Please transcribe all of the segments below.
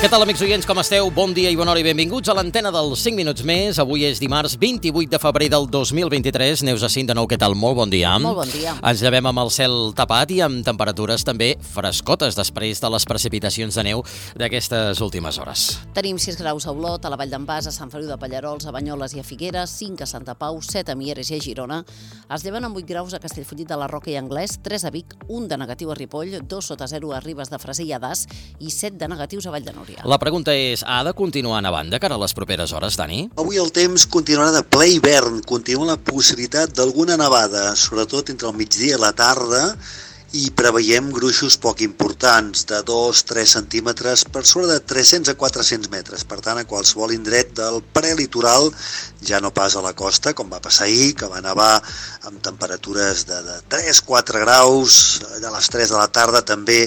Què tal, amics oients, com esteu? Bon dia i bona hora i benvinguts a l'antena dels 5 minuts més. Avui és dimarts 28 de febrer del 2023. Neus Jacint, de nou, què tal? Molt bon dia. Molt bon dia. Ens llevem amb el cel tapat i amb temperatures també frescotes després de les precipitacions de neu d'aquestes últimes hores. Tenim 6 graus a Olot, a la Vall d'en Bas, a Sant Feliu de Pallerols, a Banyoles i a Figueres, 5 a Santa Pau, 7 a Mieres i a Girona. Es lleven amb 8 graus a Castellfollit de la Roca i Anglès, 3 a Vic, 1 de negatiu a Ripoll, 2 sota 0 a Ribes de Freser i a Das i 7 de negatius a Vall de Núria. La pregunta és, ha de continuar nevant de cara a les properes hores, Dani? Avui el temps continuarà de ple hivern, continua la possibilitat d'alguna nevada, sobretot entre el migdia i la tarda, i preveiem gruixos poc importants, de 2-3 centímetres per sobre de 300 a 400 metres. Per tant, a qualsevol indret del prelitoral, ja no pas a la costa, com va passar ahir, que va nevar amb temperatures de 3-4 graus, a les 3 de la tarda també,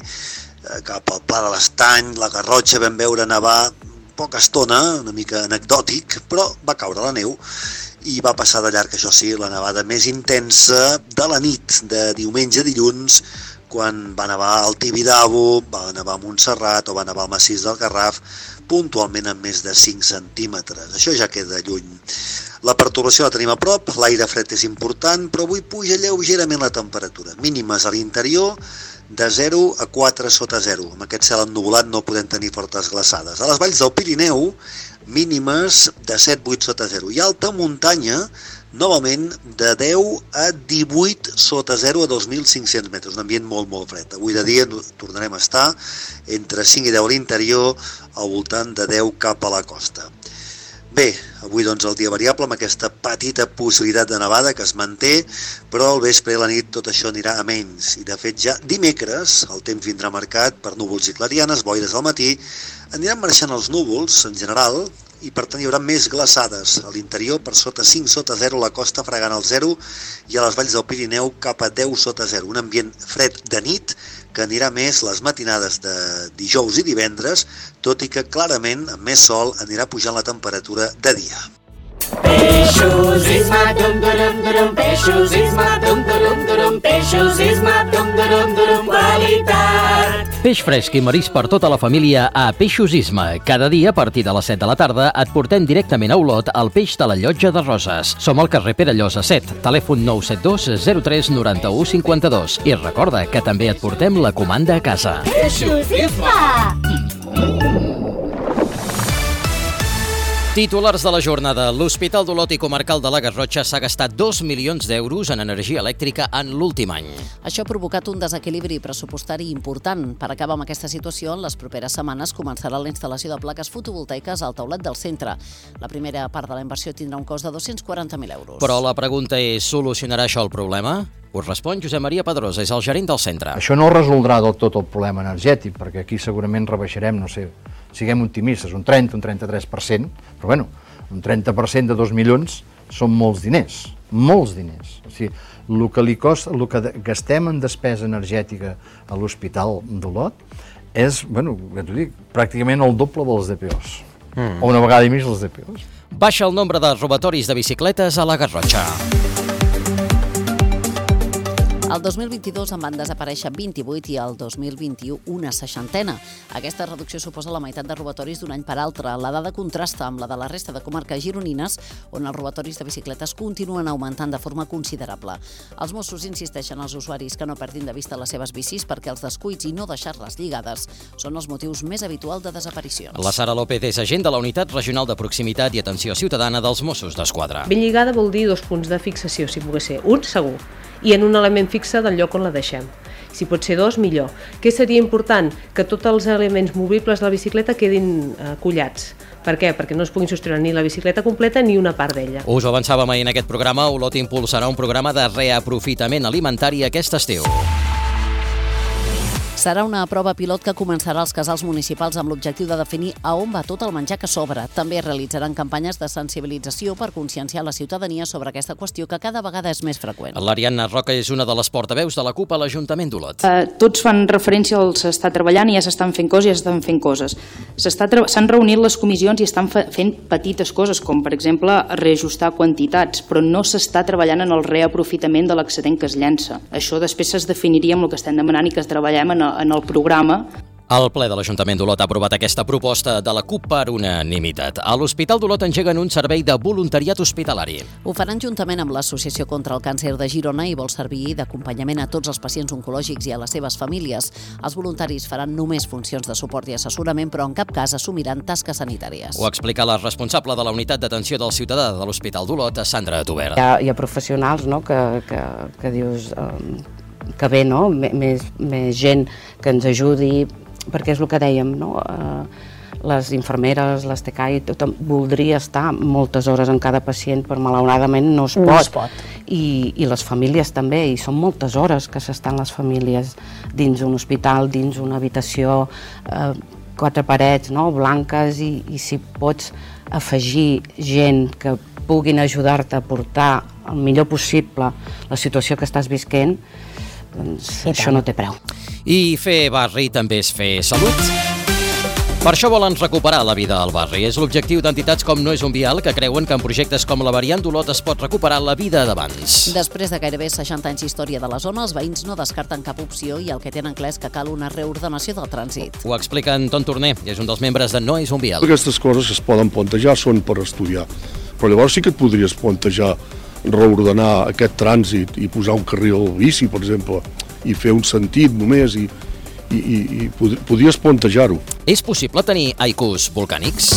cap al Pla de l'Estany, la Garrotxa, vam veure nevar poca estona, una mica anecdòtic, però va caure la neu i va passar de llarg, això sí, la nevada més intensa de la nit de diumenge a dilluns, quan va nevar al Tibidabo, va nevar a Montserrat o va nevar al massís del Garraf, puntualment amb més de 5 centímetres. Això ja queda lluny. La pertorbació la tenim a prop, l'aire fred és important, però avui puja lleugerament la temperatura. Mínimes a l'interior, de 0 a 4 sota 0. Amb aquest cel ennuvolat no podem tenir fortes glaçades. A les valls del Pirineu, mínimes de 7-8 sota 0. I alta muntanya, novament, de 10 a 18 sota 0 a 2.500 metres. Un ambient molt, molt fred. Avui de dia tornarem a estar entre 5 i 10 a l'interior, al voltant de 10 cap a la costa. Bé, avui doncs el dia variable amb aquesta petita possibilitat de nevada que es manté, però al vespre i la nit tot això anirà a menys. I de fet ja dimecres el temps vindrà marcat per núvols i clarianes, boires al matí, aniran marxant els núvols en general i per tant hi haurà més glaçades. A l'interior per sota 5 sota 0, la costa fregant el 0 i a les valls del Pirineu cap a 10 sota 0. Un ambient fred de nit que anirà més les matinades de dijous i divendres, tot i que clarament amb més sol anirà pujant la temperatura de dia. Peixos isma dum durum durum, peixos isma dum durum durum, peixos isma dum durum durum, qualitat. Peix fresc i marís per tota la família a Peixos Isma. Cada dia, a partir de les 7 de la tarda, et portem directament a Olot el peix de la Llotja de Roses. Som al carrer Perellosa 7, telèfon 972 03 91 52. I recorda que també et portem la comanda a casa. Peixos isma! Titulars de la jornada. L'Hospital d'Olot i Comarcal de la Garrotxa s'ha gastat 2 milions d'euros en energia elèctrica en l'últim any. Això ha provocat un desequilibri pressupostari important. Per acabar amb aquesta situació, en les properes setmanes començarà la instal·lació de plaques fotovoltaiques al taulat del centre. La primera part de la inversió tindrà un cost de 240.000 euros. Però la pregunta és, solucionarà això el problema? Us respon Josep Maria Pedrosa, és el gerent del centre. Això no resoldrà del tot el problema energètic, perquè aquí segurament rebaixarem, no sé, siguem optimistes, un 30, un 33%, però bueno, un 30% de 2 milions són molts diners, molts diners. O sigui, el que gastem en despesa energètica a l'Hospital d'Olot és, bueno, pràcticament el doble dels DPOs, o una vegada i més els DPOs. Baixa el nombre de robatoris de bicicletes a la Garrotxa. El 2022 en van desaparèixer 28 i el 2021 una seixantena. Aquesta reducció suposa la meitat de robatoris d'un any per altre. La dada contrasta amb la de la resta de comarques gironines, on els robatoris de bicicletes continuen augmentant de forma considerable. Els Mossos insisteixen als usuaris que no perdin de vista les seves bicis perquè els descuits i no deixar-les lligades són els motius més habituals de desaparicions. La Sara López és agent de la Unitat Regional de Proximitat i Atenció Ciutadana dels Mossos d'Esquadra. Ben lligada vol dir 2 punts de fixació, si pogués ser. Un, segur. I en un element fixe del lloc on la deixem. Si pot ser 2, millor. Què seria important? Que tots els elements movibles de la bicicleta quedin collats. Per què? Perquè no es puguin sostreure ni la bicicleta completa ni una part d'ella. Us ho avançàvem ahir en aquest programa. Olot impulsarà un programa de reaprofitament alimentari aquest estiu. Serà una prova pilot que començarà als casals municipals amb l'objectiu de definir a on va tot el menjar que sobra. També realitzaran campanyes de sensibilització per conscienciar la ciutadania sobre aquesta qüestió que cada vegada és més freqüent. L'Ariadna Roca és una de les portaveus de la CUP a l'Ajuntament d'Olot. Tots fan referència al s'està treballant i ja s'estan fent coses i ja s'estan fent coses. S'han reunit les comissions i estan fent petites coses, com per exemple reajustar quantitats, però no s'està treballant en el reaprofitament de l'excedent que es llença. Això després es definiria amb el que estem demanant i que treballem en el programa. El ple de l'Ajuntament d'Olot ha aprovat aquesta proposta de la CUP per unanimitat. A l'Hospital d'Olot engeguen un servei de voluntariat hospitalari. Ho faran juntament amb l'Associació contra el Càncer de Girona i vol servir d'acompanyament a tots els pacients oncològics i a les seves famílies. Els voluntaris faran només funcions de suport i assessorament, però en cap cas assumiran tasques sanitàries. Ho explica la responsable de la Unitat d'Atenció del Ciutadà de l'Hospital d'Olot, Sandra Tover. Hi ha professionals, no?, que dius que bé, no?, més gent que ens ajudi, perquè és el que dèiem, no?, les infermeres, les TCAI, tothom voldria estar moltes hores en cada pacient, però malauradament no es pot. I les famílies també, i són moltes hores que s'estan les famílies dins un hospital, dins una habitació, 4 parets, no?, blanques, i si pots afegir gent que puguin ajudar-te a portar el millor possible la situació que estàs visquent, doncs això no té preu. I fer barri també és fer salut. Per això volen recuperar la vida al barri. És l'objectiu d'entitats com No és un vial, que creuen que en projectes com la variant d'Olot es pot recuperar la vida d'abans. Després de gairebé 60 anys d'història de la zona, els veïns no descarten cap opció i el que tenen clar és que cal una reordenació del trànsit. Ho explica Anton Torner, que és un dels membres de No és un vial. Aquestes coses es poden plantejar, són per estudiar. Però llavors sí que et podries plantejar reordenar aquest trànsit i posar un carril bici, per exemple, i fer un sentit només, i podries plantejar-ho. És possible tenir haikus volcànics?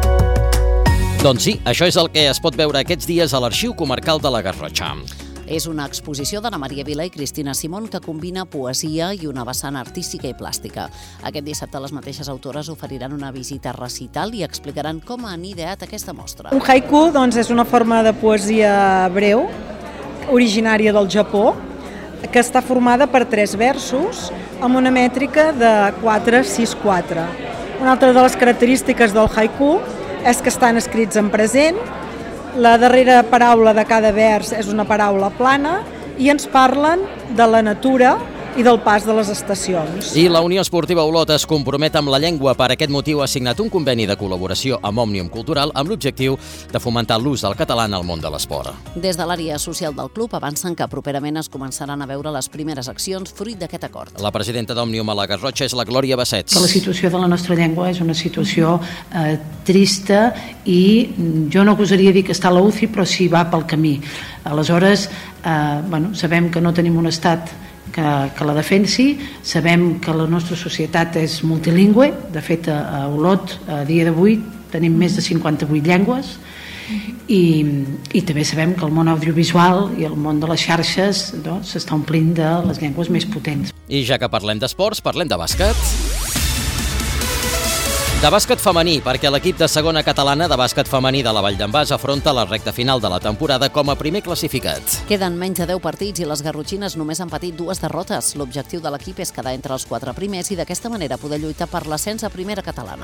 Doncs sí, això és el que es pot veure aquests dies a l'Arxiu Comarcal de la Garrotxa. És una exposició d'Anna Maria Vila i Cristina Simón que combina poesia i una vessant artística i plàstica. Aquest dissabte les mateixes autores oferiran una visita recital i explicaran com han ideat aquesta mostra. Un haiku, doncs, és una forma de poesia breu, originària del Japó, que està formada per 3 versos amb una mètrica de 4-6-4. Una altra de les característiques del haiku és que estan escrits en present. La darrera paraula de cada vers és una paraula plana i ens parlen de la natura i del pas de les estacions. I la Unió Esportiva Olot es compromet amb la llengua. Per aquest motiu ha signat un conveni de col·laboració amb Òmnium Cultural amb l'objectiu de fomentar l'ús del català en el món de l'esport. Des de l'àrea social del club avancen que properament es començaran a veure les primeres accions fruit d'aquest acord. La presidenta d'Òmnium a la Garrotxa és la Glòria Bassets. La situació de la nostra llengua és una situació trista i jo no gosaria dir que està a la UCI, però sí va pel camí. Aleshores, sabem que no tenim un estat que la defensi, sabem que la nostra societat és multilingüe, de fet a Olot a dia d'avui tenim més de 58 llengües i també sabem que el món audiovisual i el món de les xarxes s'està omplint de les llengües més potents. I ja que parlem d'esports, parlem de bàsquet. De bàsquet femení, perquè l'equip de segona catalana de bàsquet femení de la Vall d'en Bas afronta la recta final de la temporada com a primer classificat. Queden menys de 10 partits i les garrotxines només han patit 2 derrotes. L'objectiu de l'equip és quedar entre els 4 primers i d'aquesta manera poder lluitar per l'ascens a primera catalana.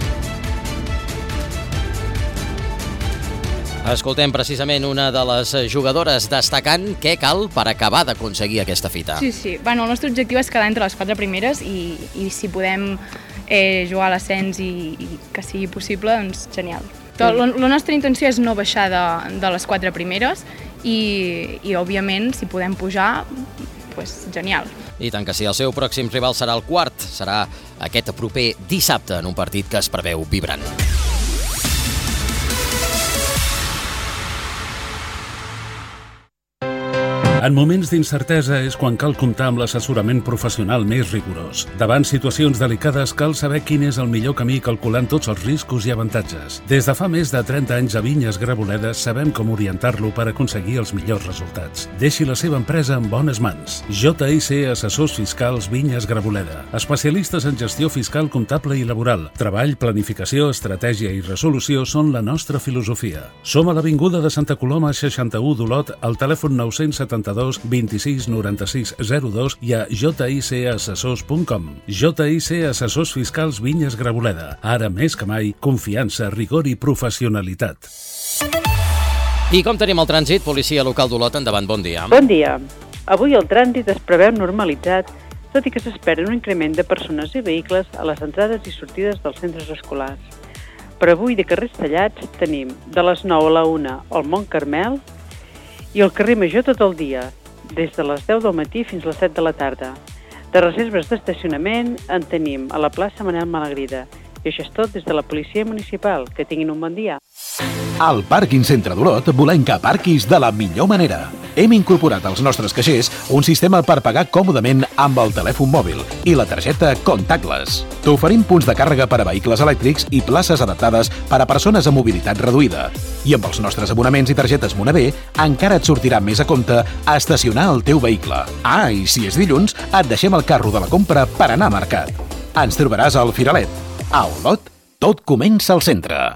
Escoltem precisament una de les jugadores destacant què cal per acabar d'aconseguir aquesta fita. Sí. El nostre objectiu és quedar entre les 4 primeres i si podem jugar a l'ascens i que sigui possible, doncs genial. La nostra intenció és no baixar de les 4 primeres i òbviament, si podem pujar, doncs genial. I tant que sí, el seu pròxim rival serà el quart. Serà aquest proper dissabte en un partit que es preveu vibrant. En moments d'incertesa és quan cal comptar amb l'assessorament professional més rigorós. Davant situacions delicades cal saber quin és el millor camí calculant tots els riscos i avantatges. Des de fa més de 30 anys a Vinyes Graboleda sabem com orientar-lo per aconseguir els millors resultats. Deixi la seva empresa en bones mans. JIC Assessors Fiscals Vinyes Graboleda. Especialistes en gestió fiscal, comptable i laboral. Treball, planificació, estratègia i resolució són la nostra filosofia. Som a l'Avinguda de Santa Coloma 61 d'Olot, al telèfon 972 26 96 02 i a jicassessors.com. JIC Assessors Fiscals Vinyes Graboleda. Ara més que mai, confiança, rigor i professionalitat. I com tenim el trànsit? Policia local d'Olot, endavant, bon dia. Bon dia. Avui el trànsit es preveu normalitzat, tot i que s'espera un increment de persones i vehicles a les entrades i sortides dels centres escolars. Per avui de carrers tallats tenim de les 9 a la 1 al Mont Carmel i el carrer Major tot el dia, des de les 10 del matí fins a les 7 de la tarda. De reserves d'estacionament en tenim a la plaça Manel Malagrida. I això és tot des de la Policia Municipal. Que tinguin un bon dia. Al Pàrquing Centre d'Olot volem que aparquis de la millor manera. Hem incorporat als nostres caixers un sistema per pagar còmodament amb el telèfon mòbil i la targeta Contactless. T'oferim punts de càrrega per a vehicles elèctrics i places adaptades per a persones amb mobilitat reduïda. I amb els nostres abonaments i targetes Monavé encara et sortirà més a compte estacionar el teu vehicle. Ah, i si és dilluns, et deixem el carro de la compra per anar a mercat. Ens trobaràs al Firalet. A Olot, tot comença al centre.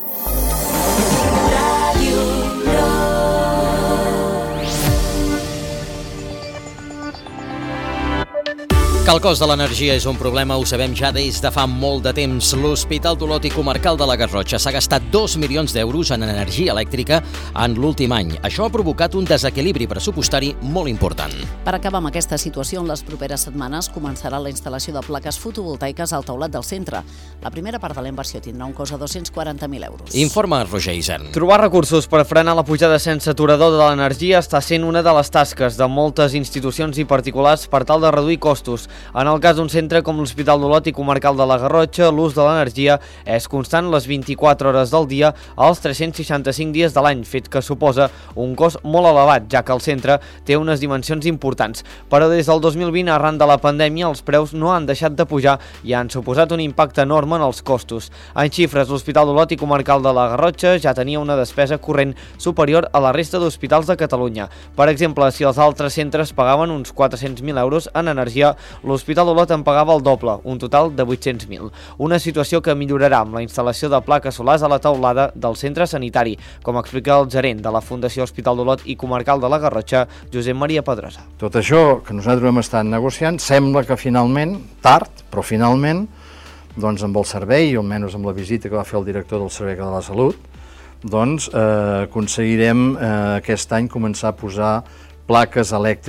Que el cost de l'energia és un problema ho sabem ja des de fa molt de temps. L'Hospital d'Olot i Comarcal de la Garrotxa s'ha gastat 2 milions d'euros en energia elèctrica en l'últim any. Això ha provocat un desequilibri pressupostari molt important. Per acabar amb aquesta situació, en les properes setmanes començarà la instal·lació de plaques fotovoltaiques al teulat del centre. La primera part de la inversió tindrà un cost de 240.000 euros. Informa Roger Isern. Trobar recursos per frenar la pujada sense aturador de l'energia està sent una de les tasques de moltes institucions i particulars per tal de reduir costos. En el cas d'un centre com l'Hospital d'Olot i Comarcal de la Garrotxa, l'ús de l'energia és constant les 24 hores del dia als 365 dies de l'any, fet que suposa un cost molt elevat, ja que el centre té unes dimensions importants. Però des del 2020, arran de la pandèmia, els preus no han deixat de pujar i han suposat un impacte enorme en els costos. En xifres, l'Hospital d'Olot i Comarcal de la Garrotxa ja tenia una despesa corrent superior a la resta d'hospitals de Catalunya. Per exemple, si els altres centres pagaven uns 400.000 euros en energia, l'Hospital d'Olot en pagava el doble, un total de 800.000. Una situació que millorarà amb la instal·lació de plaques solars a la teulada del centre sanitari, com explica el gerent de la Fundació Hospital d'Olot i Comarcal de la Garrotxa, Josep Maria Pedrosa. Tot això que nosaltres hem estat negociant, sembla que finalment, tard, però finalment, doncs amb el servei, o almenys amb la visita que va fer el director del Servei de la Salut, doncs aconseguirem aquest any començar a posar plaques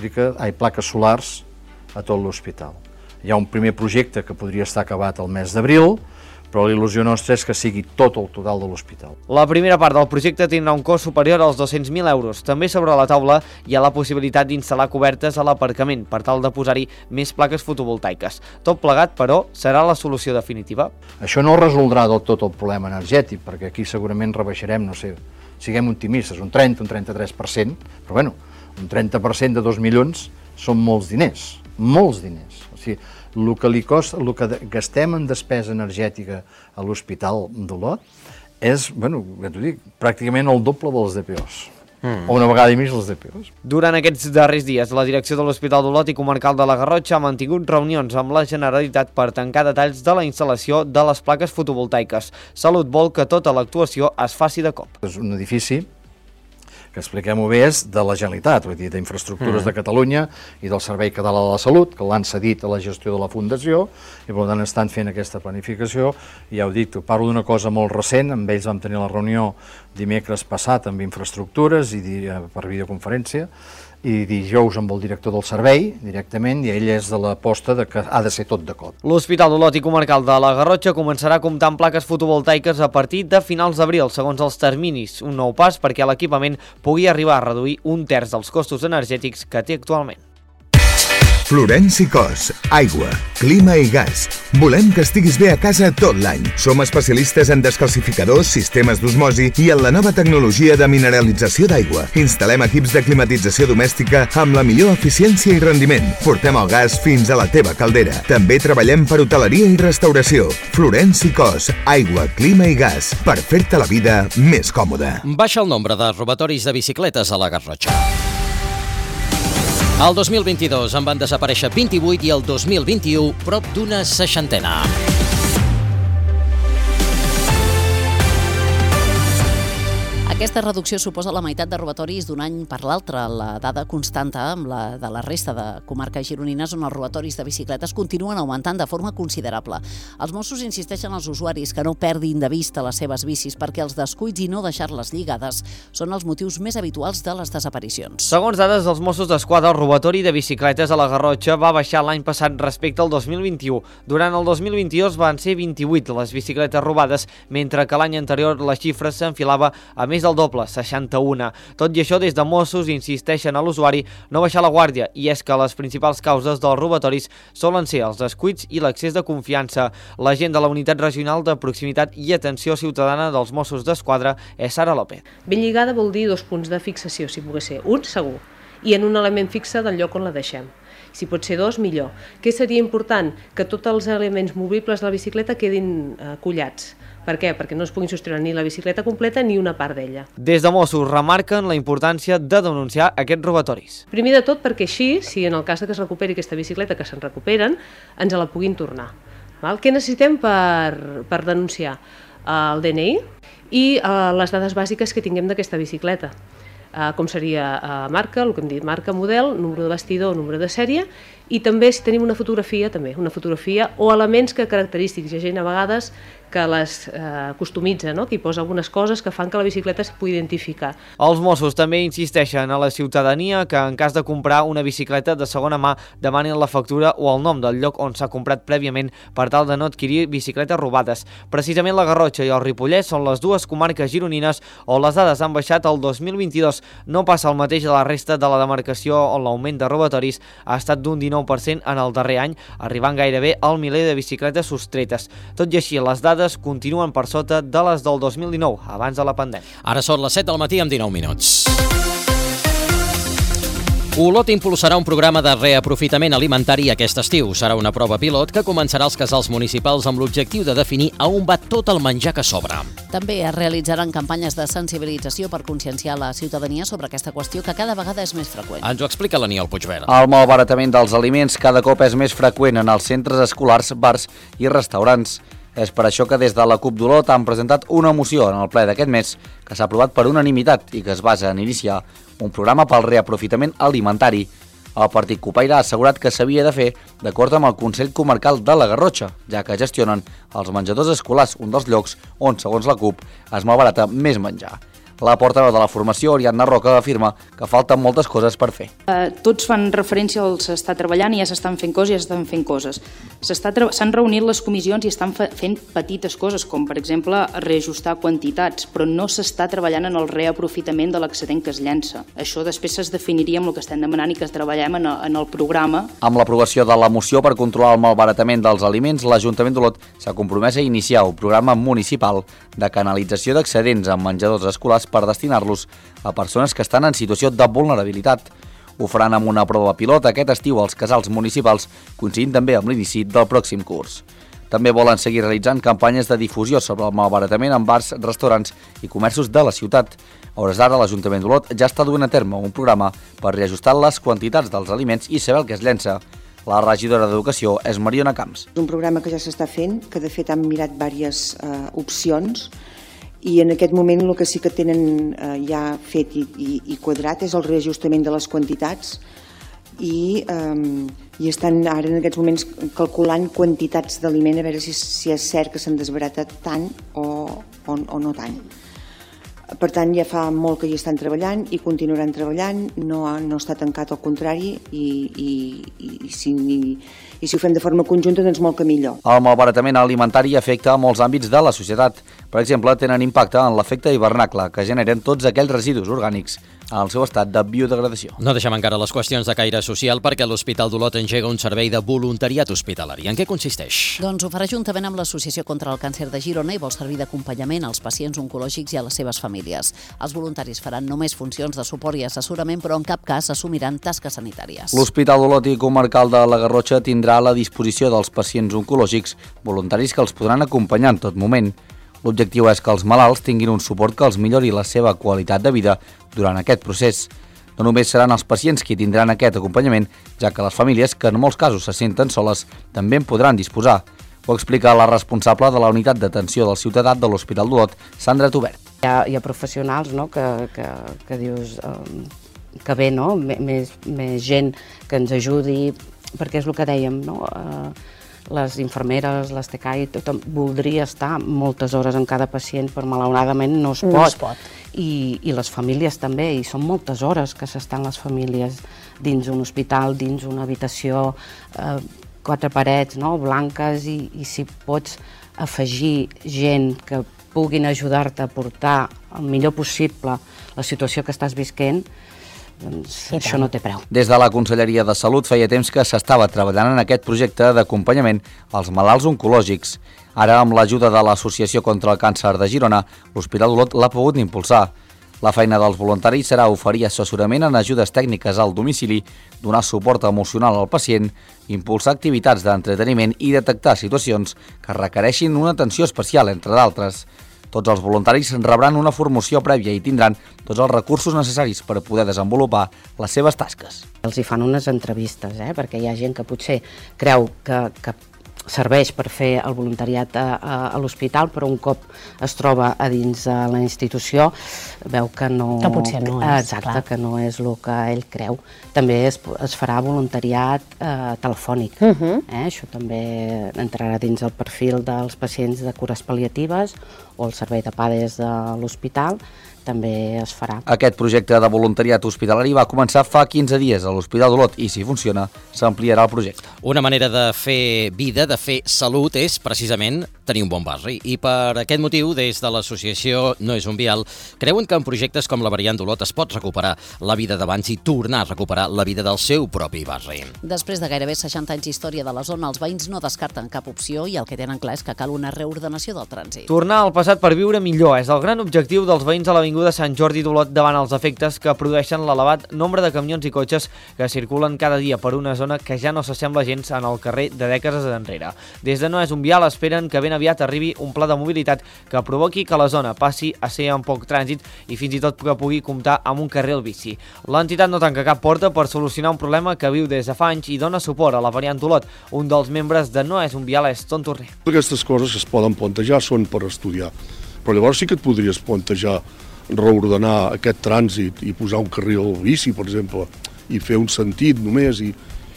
solars a tot l'hospital. Hi ha un primer projecte que podria estar acabat el mes d'abril, però la il·lusió nostra és que sigui tot el total de l'hospital. La primera part del projecte tindrà un cost superior als 200.000 euros. També sobre la taula hi ha la possibilitat d'instal·lar cobertes a l'aparcament per tal de posar-hi més plaques fotovoltaiques. Tot plegat, però, serà la solució definitiva? Això no resoldrà del tot el problema energètic, perquè aquí segurament rebaixarem, no sé, siguem optimistes, un 30, un 33%, però bueno, un 30% de 2 milions són molts diners. Molts diners. O sigui, el que gastem en despesa energètica a l'Hospital d'Olot és, bueno, ja t'ho dic, pràcticament el doble dels DPOs. O una vegada i més les DPOs. Durant aquests darrers dies, la direcció de l'Hospital d'Olot i Comarcal de la Garrotxa ha mantingut reunions amb la Generalitat per tancar detalls de la instal·lació de les plaques fotovoltaiques. Salut vol que tota l'actuació es faci de cop. És un edifici que expliquem-ho bé, és de la Generalitat, vull dir, d'Infraestructures de Catalunya i del Servei Català de la Salut, que l'han cedit a la gestió de la Fundació, i per tant estan fent aquesta planificació, i ja ho dic, parlo d'una cosa molt recent, amb ells vam tenir la reunió dimecres passat amb Infraestructures i per videoconferència, i dijous amb el director del servei, directament, i ell és de l'aposta de que ha de ser tot de cop. L'Hospital d'Olot i Comarcal de la Garrotxa començarà a comptar amb plaques fotovoltaiques a partir de finals d'abril, segons els terminis, un nou pas perquè l'equipament pugui arribar a reduir un terç dels costos energètics que té actualment. Florenci Cos, aigua, clima i gas. Volem que estiguis bé a casa tot l'any. Som especialistes en descalcificadors, sistemes d'osmosi i en la nova tecnologia de mineralització d'aigua. Instal·lem equips de climatització domèstica amb la millor eficiència i rendiment. Portem el gas fins a la teva caldera. També treballem per hoteleria i restauració. Florenci Cos, aigua, clima i gas. Per fer-te la vida més còmoda. Baixa el nombre de robatoris de bicicletes a la Garrotxa. El 2022 en van desaparèixer 28 i el 2021 prop d'una 60. Aquesta reducció suposa la meitat de robatoris d'un any per l'altre. La dada constanta amb la de la resta de comarques gironines on els robatoris de bicicletes continuen augmentant de forma considerable. Els Mossos insisteixen als usuaris que no perdin de vista les seves bicis perquè els descuits i no deixar-les lligades són els motius més habituals de les desaparicions. Segons dades dels Mossos d'Esquadra, el robatori de bicicletes a la Garrotxa va baixar l'any passat respecte al 2021. Durant el 2022 van ser 28 les bicicletes robades, mentre que l'any anterior la xifra s'enfilava a més més del doble, 61. Tot i això, des de Mossos insisteixen a l'usuari no baixar la guàrdia, i és que les principals causes dels robatoris solen ser els descuits i l'excés de confiança. L'agent de la Unitat Regional de Proximitat i Atenció Ciutadana dels Mossos d'Esquadra és Sara López. Ben lligada vol dir 2 punts de fixació, si pogués ser un, segur, i en un element fixe del lloc on la deixem. Si pot ser 2, millor. Què seria important? Que tots els elements movibles de la bicicleta quedin collats. Per què? Perquè no es puguin sostreure ni la bicicleta completa ni una part d'ella. Des de Mossos remarquen la importància de denunciar aquests robatoris. Primer de tot perquè així, si en el cas que es recuperi aquesta bicicleta, que se'n recuperen, ens la puguin tornar. Què necessitem per denunciar? El DNI i les dades bàsiques que tinguem d'aquesta bicicleta. Com seria marca, el que hem dit, marca, model, número de bastidor, número de sèrie, i també si tenim una fotografia o elements característics. Hi ha gent a vegades que les customitza, que hi posa algunes coses que fan que la bicicleta es pugui identificar. Els Mossos també insisteixen a la ciutadania que en cas de comprar una bicicleta de segona mà demanin la factura o el nom del lloc on s'ha comprat prèviament per tal de no adquirir bicicletes robades. Precisament la Garrotxa i el Ripollès són les dues comarques gironines on les dades han baixat el 2022. No passa el mateix a la resta de la demarcació on l'augment de robatoris ha estat d'un 19% en el darrer any, arribant gairebé al miler de bicicletes sostretes. Tot i així, les dades continuen per sota de les del 2019, abans de la pandèmia. Ara són les 7 del matí amb 19 minuts. Olot impulsarà un programa de reaprofitament alimentari aquest estiu. Serà una prova pilot que començarà als casals municipals amb l'objectiu de definir a on va tot el menjar que sobra. També es realitzaran campanyes de sensibilització per conscienciar la ciutadania sobre aquesta qüestió que cada vegada és més freqüent. Ens ho explica l'Aniol Puigverd. El malbaratament dels aliments cada cop és més freqüent en els centres escolars, bars i restaurants. És per això que des de la CUP d'Olot han presentat una moció en el ple d'aquest mes que s'ha aprovat per unanimitat i que es basa en iniciar un programa pel reaprofitament alimentari. El partit cupaire ha assegurat que s'havia de fer d'acord amb el Consell Comarcal de la Garrotxa, ja que gestionen els menjadors escolars, un dels llocs on, segons la CUP, es malbarata més menjar. La portaveu de la formació, Oriadna Roca, afirma que falten moltes coses per fer. Tots fan referència al s'està treballant i ja s'estan fent coses i ja s'estan fent coses. S'han reunit les comissions i estan fent petites coses, com per exemple reajustar quantitats, però no s'està treballant en el reaprofitament de l'excedent que es llença. Això després es definiria amb el que estem demanant i que treballem en el programa. Amb l'aprovació de la moció per controlar el malbaratament dels aliments, l'Ajuntament d'Olot s'ha compromès a iniciar un programa municipal de canalització d'excedents en menjadors escolars per destinar-los a persones que estan en situació de vulnerabilitat. Ho faran amb una prova pilot aquest estiu als casals municipals, coincidint també amb l'inici del pròxim curs. També volen seguir realitzant campanyes de difusió sobre el malbaratament en bars, restaurants i comerços de la ciutat. A hores d'ara, l'Ajuntament d'Olot ja està duent a terme un programa per reajustar les quantitats dels aliments i saber el que es llença. La regidora d'Educació és Mariona Camps. És un programa que ja s'està fent, que de fet han mirat diverses opcions, i en aquest moment el que sí que tenen ja fet i quadrat és el reajustament de les quantitats i estan ara en aquests moments calculant quantitats d'aliment a veure si és cert que s'han desbaratat tant o no tant. Per tant, ja fa molt que hi estan treballant i continuaran treballant, no està tancat, al contrari, i si ho fem de forma conjunta, doncs molt que millor. El malbaratament alimentari afecta a molts àmbits de la societat. Per exemple, tenen impacte en l'efecte hivernacle que generen tots aquells residus orgànics en el seu estat de biodegradació. No deixem encara les qüestions de caire social perquè l'Hospital d'Olot engega un servei de voluntariat hospitalari. En què consisteix? Doncs ho farà juntament amb l'Associació contra el Càncer de Girona i vol servir d'acompanyament als pacients oncològics i a les seves famílies. Els voluntaris faran només funcions de suport i assessorament, però en cap cas assumiran tasques sanitàries. L'Hospital d'Olot i Comarcal de la Garrotxa tindrà a la disposició dels pacients oncològics voluntaris que els podran acompanyar en tot moment. L'objectiu és que els malalts tinguin un suport que els millori la seva qualitat de vida durant aquest procés. No només seran els pacients qui tindran aquest acompanyament, ja que les famílies, que en molts casos se senten soles, també en podran disposar. Ho explica la responsable de la unitat d'atenció del ciutadà de l'Hospital d'Olot, Sandra Tobert. Hi ha professionals, no?, que dius que bé, no?, més gent que ens ajudi, perquè és el que dèiem, no?, les infermeres, les TCAI, tothom voldria estar moltes hores en cada pacient, però malauradament no es pot. I les famílies també, i són moltes hores que s'estan les famílies dins un hospital, dins una habitació, 4 parets, no?, blanques, i si pots afegir gent que puguin ajudar-te a portar el millor possible la situació que estàs visquent, doncs això no té preu. Des de la Conselleria de Salut feia temps que s'estava treballant en aquest projecte d'acompanyament als malalts oncològics. Ara, amb l'ajuda de l'Associació contra el Càncer de Girona, l'Hospital d'Olot l'ha pogut impulsar. La feina dels voluntaris serà oferir assessorament en ajudes tècniques al domicili, donar suport emocional al pacient, impulsar activitats d'entreteniment i detectar situacions que requereixin una atenció especial, entre d'altres. Tots els voluntaris rebran una formació prèvia i tindran tots els recursos necessaris per poder desenvolupar les seves tasques. Els hi fan unes entrevistes, perquè hi ha gent que potser creu que serveix per fer el voluntariat a l'hospital, però un cop es troba a dins de la institució veu que no... Que potser no és, exacte, que no és el que ell creu. També es farà voluntariat telefònic. Això també entrarà dins el perfil dels pacients de cures pal·liatives o el servei de PADES de l'hospital, també es farà. Aquest projecte de voluntariat hospitalari va començar fa 15 dies a l'Hospital d'Olot i, si funciona, s'ampliarà el projecte. Una manera de fer vida, de fer salut, és precisament tenir un bon barri. I per aquest motiu, des de l'associació No és un vial, creuen que en projectes com la variant d'Olot es pot recuperar la vida d'abans i tornar a recuperar la vida del seu propi barri. Després de gairebé 60 anys d'història de la zona, els veïns no descarten cap opció i el que tenen clar és que cal una reordenació del trànsit. Tornar al passat per viure millor és el gran objectiu dels veïns de l'Avinguda Sant Jordi d'Olot davant els efectes que produeixen l'elevat nombre de camions i cotxes que circulen cada dia per una zona que ja no s'assembla gens en el carrer de dècades enrere. Des de No és un vial esperen que ben aviat arribi un pla de mobilitat que provoqui que la zona passi a ser amb poc trànsit i fins i tot que pugui comptar amb un carril bici. L'entitat no tanca cap porta per solucionar un problema que viu des de fa anys i dona suport a la variant d'Olot. Un dels membres de No és un vial és Ton Torner. Aquestes coses que es poden plantejar són per estudiar, però llavors sí que et podries plantejar reordenar aquest trànsit i posar un carril bici, per exemple, i fer un sentit només i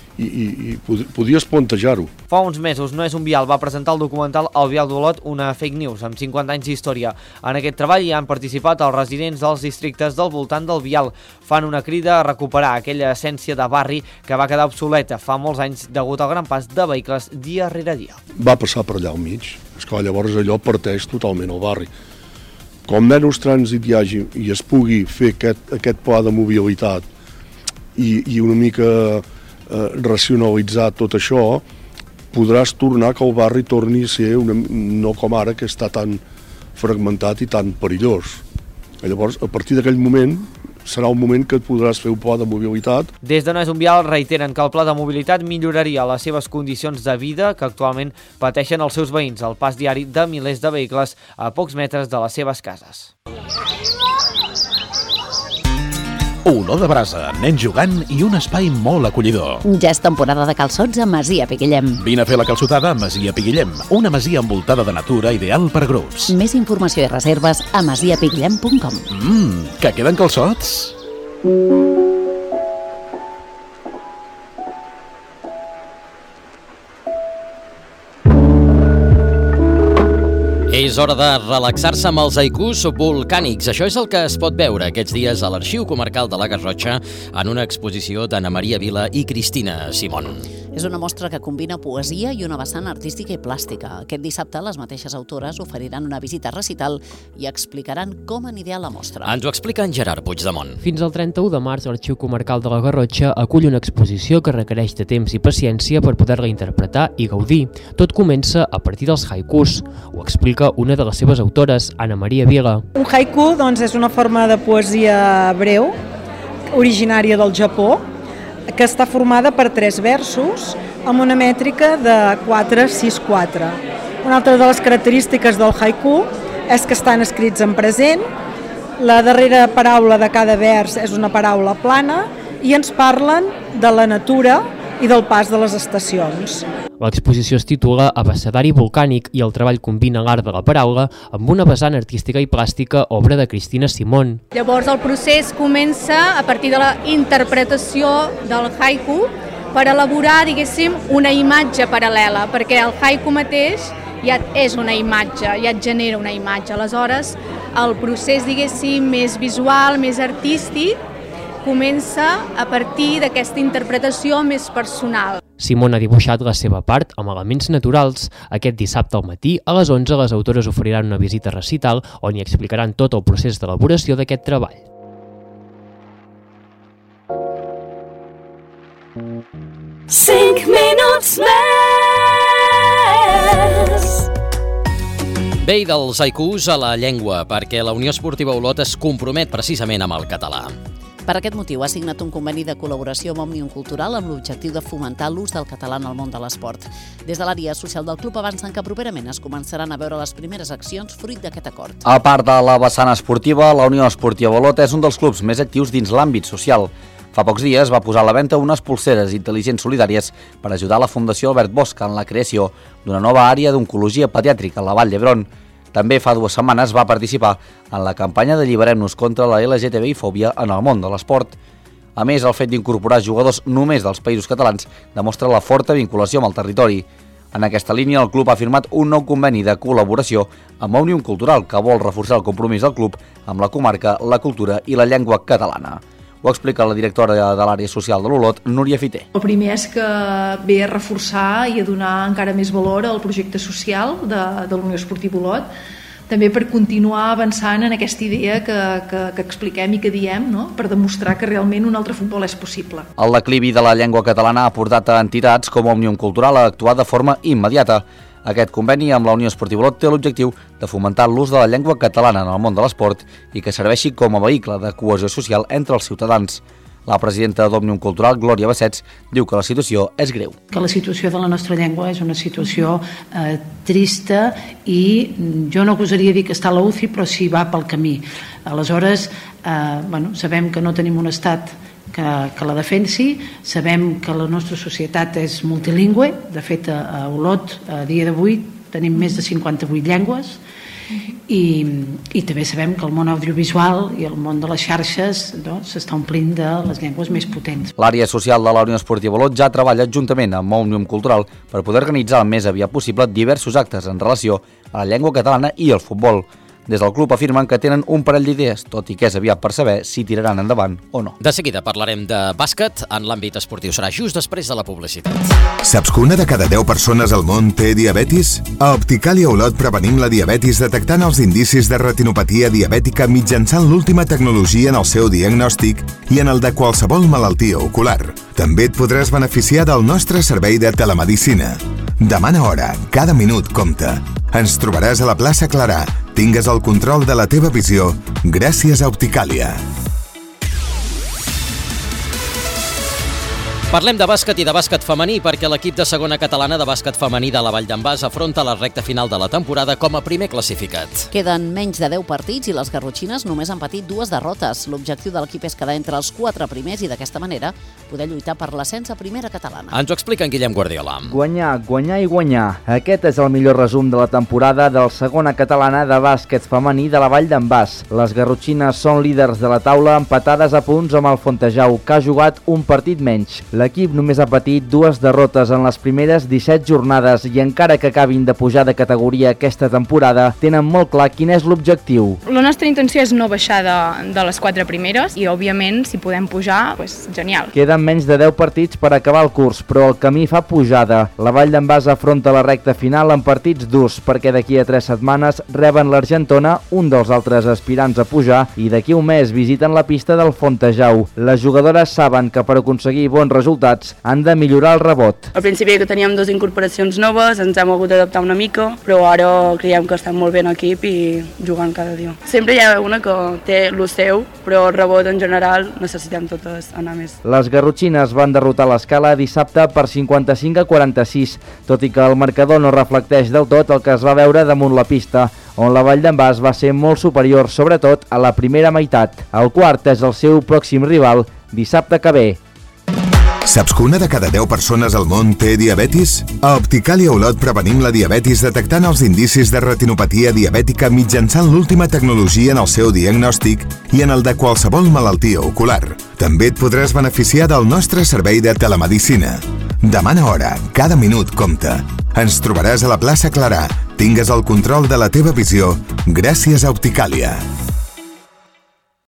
podries plantejar-ho. Fa uns mesos No és un vial va presentar el documental El vial d'Olot, una fake news amb 50 anys d'història. En aquest treball hi han participat els residents dels districtes del voltant del vial. Fan una crida a recuperar aquella essència de barri que va quedar obsoleta fa molts anys degut al gran pas de vehicles dia rere dia. Va passar per allà al mig. Esclar, llavors allò parteix totalment el barri. Com menys trànsit hi hagi i es pugui fer aquest pla de mobilitat i una mica racionalitzar tot això, podràs tornar que el barri torni a ser no com ara, que està tan fragmentat i tan perillós. Llavors, a partir d'aquell moment, serà un moment que et podràs fer un pla de mobilitat. Des de No és un vial reiteren que el pla de mobilitat milloraria les seves condicions de vida que actualment pateixen els seus veïns al pas diari de milers de vehicles a pocs metres de les seves cases. Olor de brasa, nens jugant i un espai molt acollidor. Ja és temporada de calçots a Masia Piguillem. Vine a fer la calçotada a Masia Piguillem, una masia envoltada de natura ideal per grups. Més informació i reserves a masiapiguillem.com. Que queden calçots? És hora de relaxar-se amb els haikus volcànics. Això és el que es pot veure aquests dies a l'Arxiu Comarcal de la Garrotxa en una exposició d'Anna Maria Vila i Cristina Simón. És una mostra que combina poesia i una vessant artística i plàstica. Aquest dissabte les mateixes autores oferiran una visita recital i explicaran com anirà la mostra. Ens ho explica en Gerard Puigdemont. Fins al 31 de març, l'Arxiu Comarcal de la Garrotxa acull una exposició que requereix de temps i paciència per poder-la interpretar i gaudir. Tot comença a partir dels haikus. Ho explica una de les seves autores, Anna Maria Vila. Un haiku és una forma de poesia breu, originària del Japó, que està formada per 3 versos amb una mètrica de 4-6-4. Una altra de les característiques del haiku és que estan escrits en present, la darrera paraula de cada vers és una paraula plana i ens parlen de la natura i del pas de les estacions. L'exposició es titula Abecedari volcànic i el treball combina l'art de la paraula amb una vessant artística i plàstica, obra de Cristina Simón. Llavors el procés comença a partir de la interpretació del haiku per elaborar, diguéssim, una imatge paral·lela, perquè el haiku mateix ja és una imatge, ja et genera una imatge. Aleshores, el procés, diguéssim, més visual, més artístic, comença a partir d'aquesta interpretació més personal. Simona ha dibuixat la seva part amb elements naturals. Aquest dissabte al matí, a les 11, les autores oferiran una visita recital on hi explicaran tot el procés d'elaboració d'aquest treball. Cinc minuts més. Bé, dels haikus a la llengua, perquè la Unió Esportiva Olot es compromet precisament amb el català. Per aquest motiu ha signat un conveni de col·laboració amb Òmnium Cultural amb l'objectiu de fomentar l'ús del català en el món de l'esport. Des de l'àrea social del club avancen que properament es començaran a veure les primeres accions fruit d'aquest acord. A part de la vessant esportiva, la Unió Esportiva Olot és un dels clubs més actius dins l'àmbit social. Fa pocs dies va posar a la venda unes pulseres intel·ligents solidàries per ajudar la Fundació Albert Bosch en la creació d'una nova àrea d'oncologia pediàtrica a la Vall d'Hebron. També fa 2 setmanes va participar en la campanya d'Alliberem-nos contra la LGTBI-fòbia en el món de l'esport. A més, el fet d'incorporar jugadors només dels Països Catalans demostra la forta vinculació amb el territori. En aquesta línia, el club ha firmat un nou conveni de col·laboració amb Òmnium Cultural que vol reforçar el compromís del club amb la comarca, la cultura i la llengua catalana. Ho explica la directora de l'àrea social de l'Olot, Núria Fiter. El primer és que ve a reforçar i a donar encara més valor al projecte social de la Unió Esportiva Olot, també per continuar avançant en aquesta idea que expliquem i que diem, no? Per demostrar que realment un altre futbol és possible. El declivi de la llengua catalana ha portat a entitats com Òmnium Cultural a actuar de forma immediata. Aquest conveni amb la Unió Esportiva Olot té l'objectiu de fomentar l'ús de la llengua catalana en el món de l'esport i que serveixi com a vehicle de cohesió social entre els ciutadans. La presidenta d'Òmnium Cultural, Glòria Bassets, diu que la situació és greu. Que la situació de la nostra llengua és una situació trista i jo no gosaria dir que està a la UCI, però sí va pel camí. Aleshores, sabem que no tenim un estat que la defensi, sabem que la nostra societat és multilingüe, de fet a Olot a dia d'avui tenim més de 58 llengües i també sabem que el món audiovisual i el món de les xarxes s'està omplint de les llengües més potents. L'àrea social de la Unió Esportiva Olot ja treballa juntament amb Òmnium Cultural per poder organitzar el més aviat possible diversos actes en relació a la llengua catalana i el futbol. Des del club afirmen que tenen un parell d'idees, tot i que és aviat per saber si tiraran endavant o no. De seguida parlarem de bàsquet en l'àmbit esportiu. Serà just després de la publicitat. Saps que una de cada 10 persones al món té diabetis? A Opticàlia Olot prevenim la diabetis detectant els indicis de retinopatia diabètica mitjançant l'última tecnologia en el seu diagnòstic i en el de qualsevol malaltia ocular. També et podràs beneficiar del nostre servei de telemedicina. Demana hora, cada minut compta. Ens trobaràs a la plaça Clarà. Tingues el control de la teva visió gràcies a Opticàlia. Parlem de bàsquet i de bàsquet femení perquè l'equip de segona catalana de bàsquet femení de la Vall d'en Bas afronta la recta final de la temporada com a primer classificat. Queden menys de 10 partits i les garrotxines només han patit 2 derrotes. L'objectiu de l'equip és quedar entre els 4 primers i d'aquesta manera poder lluitar per l'ascens a primera catalana. Ens ho explica en Guillem Guardiola. Guanyar, guanyar i guanyar. Aquest és el millor resum de la temporada del segona catalana de bàsquet femení de la Vall d'en Bas. Les garrotxines són líders de la taula empatades a punts amb el Fontejau, que ha jugat un partit menys. L'equip només ha patit 2 derrotes en les primeres 17 jornades i encara que acabin de pujar de categoria aquesta temporada, tenen molt clar quin és l'objectiu. La nostra intenció és no baixar de les 4 primeres i, òbviament, si podem pujar, genial. Queden menys de 10 partits per acabar el curs, però el camí fa pujada. La Vall d'en Bas afronta la recta final en partits durs, perquè d'aquí a 3 setmanes reben l'Argentona, un dels altres aspirants a pujar, i d'aquí un mes visiten la pista del Fontejau. Les jugadores saben que per aconseguir bons resultats han de millorar el rebot. Al principi que teníem 2 incorporacions noves, ens hem hagut d'adaptar una mica, però ara creiem que estem molt bé en equip i jugant cada dia. Sempre hi ha una que té el seu, però el rebot en general necessitem totes anar més. Les garrotxines van derrotar l'Escala dissabte per 55-46, tot i que el marcador no reflecteix del tot el que es va veure damunt la pista, on la Vall d'en Bas va ser molt superior, sobretot a la primera meitat. El quart és el seu pròxim rival dissabte que ve. Saps que una de cada 10 persones al món té diabetis? A Opticàlia Olot prevenim la diabetis detectant els indicis de retinopatia diabètica mitjançant l'última tecnologia en el seu diagnòstic i en el de qualsevol malaltia ocular. També et podràs beneficiar del nostre servei de telemedicina. Demana hora, cada minut compta. Ens trobaràs a la plaça Clarà. Tingues el control de la teva visió gràcies a Opticàlia.